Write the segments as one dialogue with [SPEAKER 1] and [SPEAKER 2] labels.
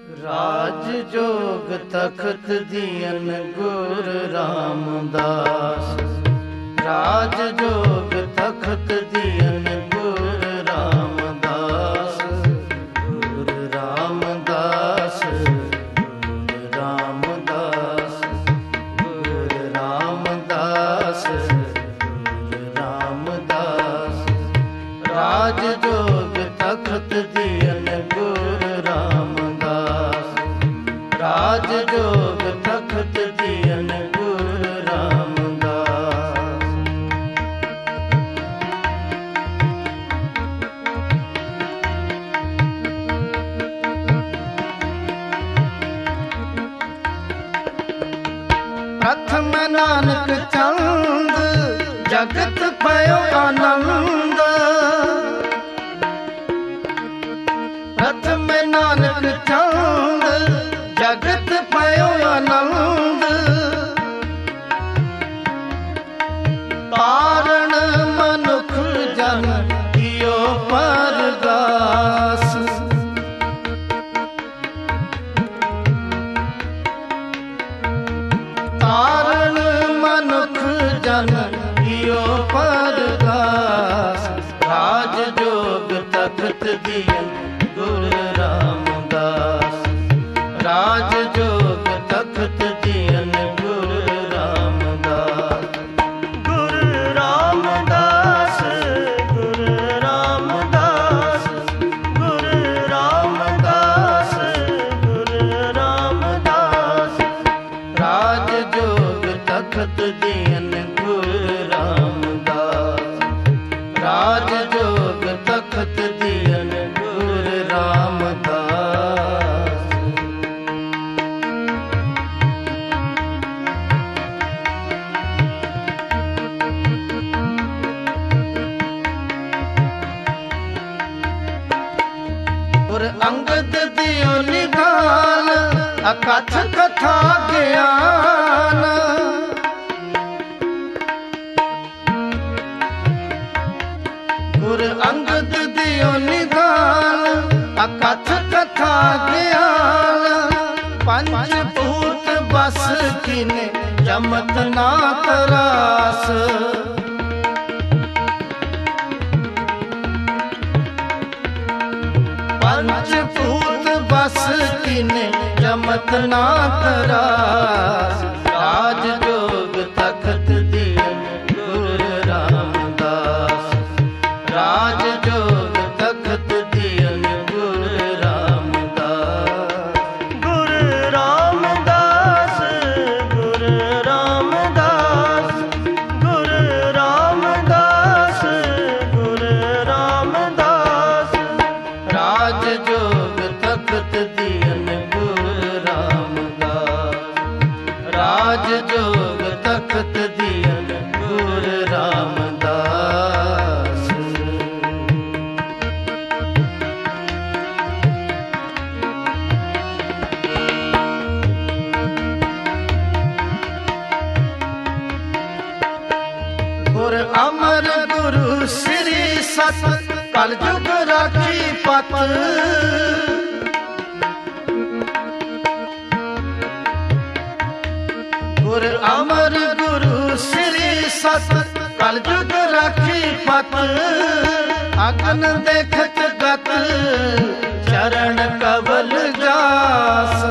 [SPEAKER 1] राज जोग तखत दियन गुर रामदास। राज जोग तखत दियन गुर रामदास। गुर रामदास गुर रामदास गुर रामदास गुर रामदास। राज जोग तखत दियन गुर रामदास। राज जोग तखत दियन गुर रामदास। प्रथम नानक चंद जगत पयो आनंद। प्रथम नानक चंद जगत पयो आनंद। कारण मनुख जन कियो परगास। कारण मनुख जन कियो परगास। राज जोग तखत दियन गुर रामदास। राज जोग तखत दियन गुर रामदास। गुर रामदास गुर रामदास गुर रामदास गुर रामदास। राज जोग तखत दियन गुर रामदास। राज जोग तखत दियन गुर रामदास। गुर अंगद दियो निधान अकथ कथा ज्ञान। गुर अंगद दियो निधान अकथ कथा ज्ञान। पंचभूत बस किने जमत ना तरास। पंचभूत बस किने जमत ना तरास। राज जोग तखत दियन गुर रामदास। राज जोग तखत दियन गुर रामदास। गुर रामदास गुर रामदास गुर रामदास गुर रामदास। राज जोग तखत दियन गुर रामदास। राज जोग तखत दियन गुर रामदास। गुर अमर गुरु श्री सत कलयुग राखी पत। गुर अमर गुरु श्री सत कलयुग राखी पत। अगन देखत गत चरण कबल जास।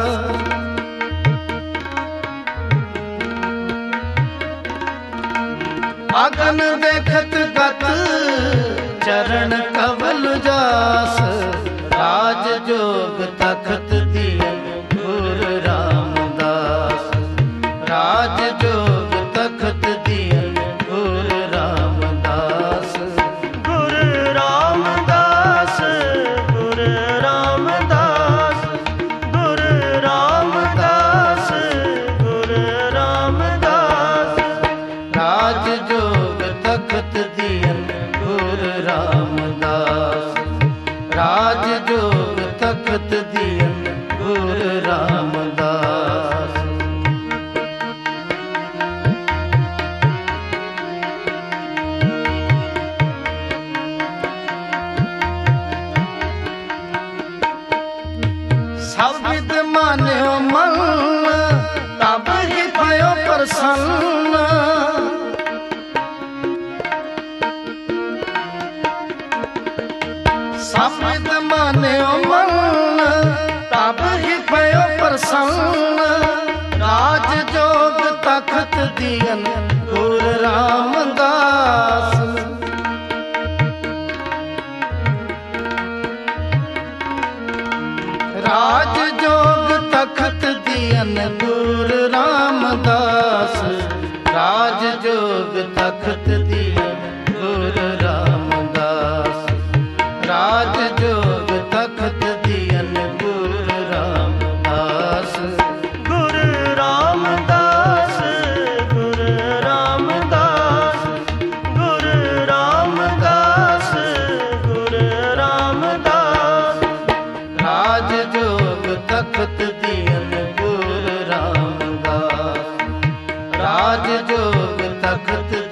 [SPEAKER 1] अगन देखत गत चरण कबल जास। राज जोग तखत दियन गुर रामदास। राज जोग तखत दियन गुर रामदास। गुर रामदास गुर रामदास गुर रामदास गुर रामदास। राज जोग तखत दियन गुर रामदास। राज जोग तखत दियन गुर रामदास। सब विद मान्यो मन तब ही भयो प्रसन्न। सब विद मान्यो मन तब ही भयो प्रसन्न। राज जोग तखत दियन गुरु रामदास। राज जोग तखत दियन गुरु रामदास। राज जोग तखत दियन गुरु रामदास। राज जोग तखत दियन गुरु रामदास। गुरु रामदास गुरु रामदास गुरु रामदास गुरु रामदास। राज जोग तखत दियन गुरु रामदास। राज जोग तखत